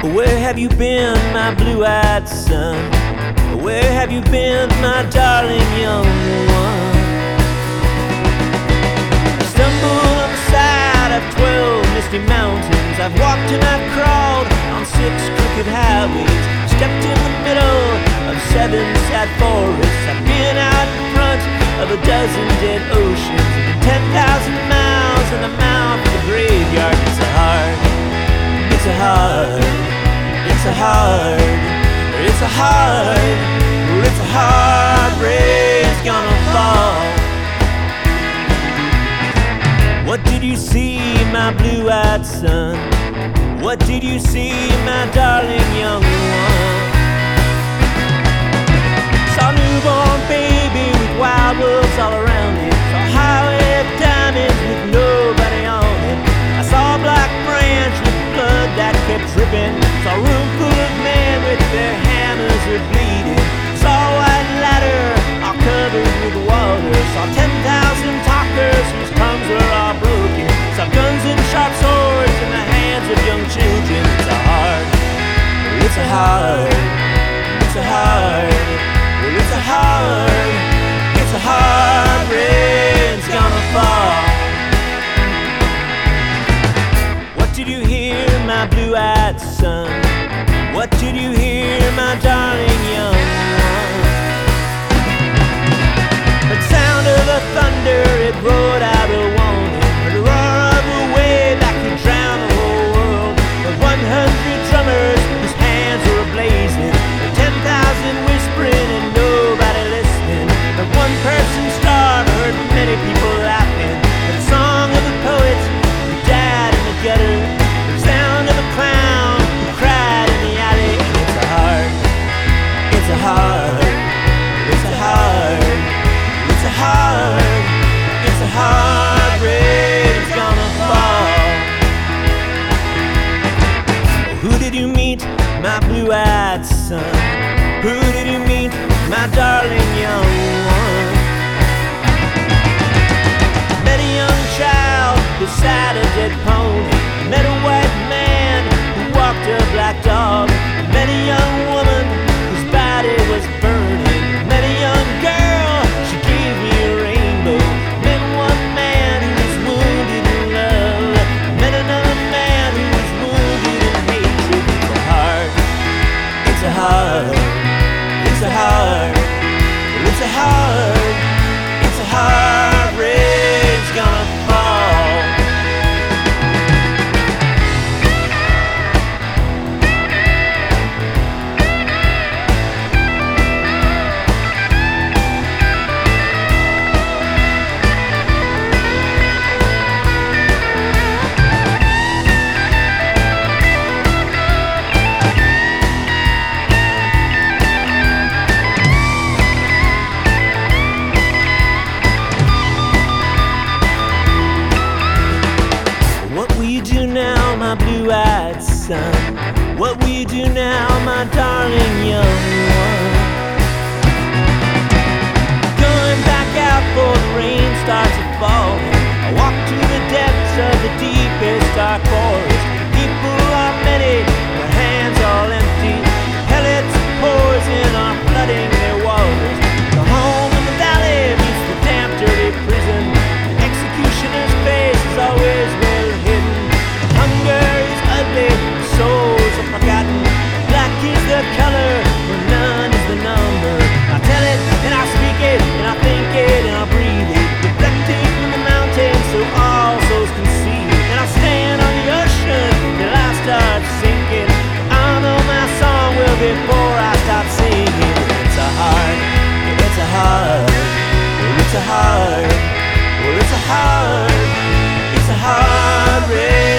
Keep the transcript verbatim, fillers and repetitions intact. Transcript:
Where have you been, my blue-eyed son? Where have you been, my darling young one? I stumbled on the side of twelve misty mountains. I've walked and I've crawled on six crooked highways, stepped in the middle of seven sad forests. I've been out in front of a dozen dead oceans, ten thousand miles in the mouth of the graveyard. It's a hard, it's a hard, it's a hard, it's a hard, it's a hard rain's gonna fall. What did you see, my blue-eyed son? What did you see, my darling young one? Saw a newborn baby with wild wolves all around it. Saw a highway of diamonds with nobody on it. I saw a black branch with blood that kept dripping. Saw a room full of men with their hammers are bleeding. Saw a white ladder all covered with water. Saw ten thousand talkers whose tongues were all broken. Saw guns and sharp swords in the hands of young children. It's a hard, it's a hard, it's a hard, it's a hard, it's a hard rain's gonna fall. What did you hear, my blue-eyed son? What did you hear, my darling young one? The sound of the thunder, it roared out a warning. The roar of a wave that could drown the whole world. The one hundred drummers whose hands were ablazing. The ten thousand whispering and nobody listening. The one person star heard many people laughing. The song of the poets who died in the gutter. The sound of a clown who cried in the alley. It's a hard, it's a hard, it's a hard, it's a hard, it's a hard rain's gonna fall. Oh, who did you meet, my blue-eyed son? Who did you meet, my darling young one? Met a young child beside a dead pony. Met a white man who walked a black dog. Met a young woman whose body was burning. Met a young girl, she gave me a rainbow. Met one man who was wounded in love. Met another man who was wounded in hatred. It's a hard, it's a hard, it's a hard, it's a hard, it's a hard rain's gonna fall. What will you do now, my blue-eyed son? What will you do now, my darling young one? Going back out before the rain starts to fall. I walk to the depths of the deepest dark forest. People are many, their hands all empty. Pellets of poison are flooding their waters. The home in the valley meets the damp, dirty prison. The executioner's face is always well hidden. Hunger is ugly, souls are forgotten. Black is the color, but none is the number. I tell it, and I speak it, and I think it, and I breathe it. Reflecting from the mountains so all souls can see it. And I stand on the ocean till I start sinking. I know my song will before I stop singing. It's a hard, it's a hard, it's a hard, it's a hard, it's a hard rain.